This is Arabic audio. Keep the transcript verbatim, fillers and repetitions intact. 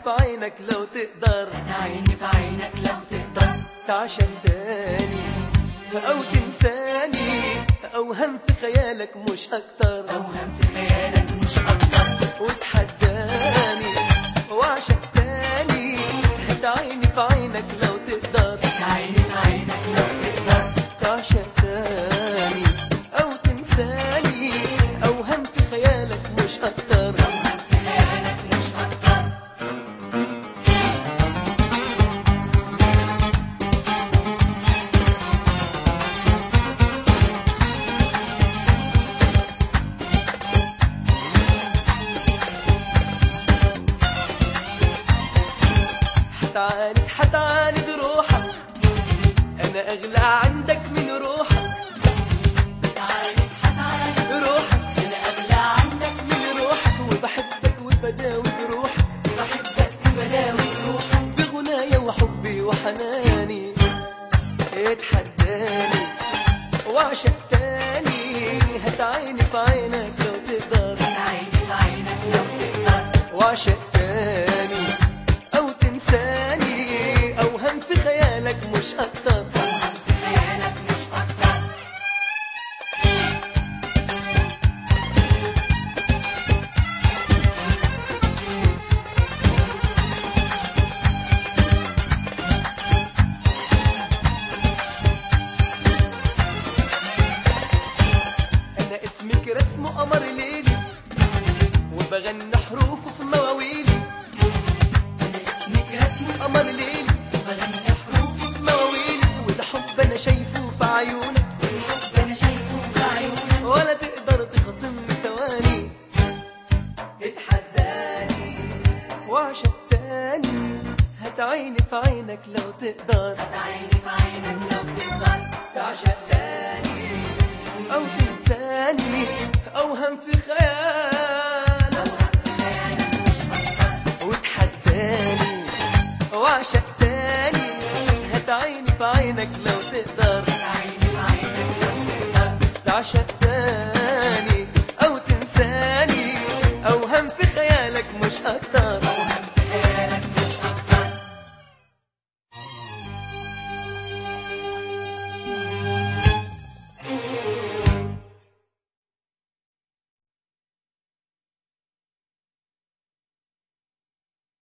في عينك لو تقدر، هتعيني في عينك لو تقدر، تعشق تاني أو تنساني، أوهم في خيالك مش أكتر، أوهم في خيالك مش أكتر، وتحداني وعشق تاني. هتعيني في عينك لو تقدر، هتعيني في عينك لو تقدر، تعشق تاني أو تنساني، أوهم في خيالك مش أكتر، أوهم في خيالك مش أكتر. حتعاند حتعاند روحك، أنا أغلى عندك من روحك، هتعاند هتعاند روحك أنا أغلى عندك من روحك، وبحبك وبداوي بروحك، بحبك وبداوي روحك، بغنايا وحبي وحناني. اتحداني وعشق تاني، هتعيني في عينك لو تقدر، هتعيني في عينك لو تقدر، وعشق تاني أو تنساني، أوهم في خيالك مش أكتر. أوهم في خيالك مش أكتر. أنا اسمك رسم قمر ليلي، وبغني حروفه في مواويلي، أنا اسمك رسم قمر ليلي وبغني حروفي، في مواويلي، وده حب أنا شايفه في عيونك، والحب أنا شايفه في عيونك، ولا تقدر تخاصمني ثواني. اتحداني وعشق تاني، هتعيني في عينك لو تقدر، هتعيني في عينك لو تقدر، تعشق تاني أو تنساني، أوهم في خيالك، أوهم في خيالك مش أكتر. وتحداني وعشق تاني، هتعيني في عينك لو تقدر، هتعيني في عينك لو تقدر، تعشق تاني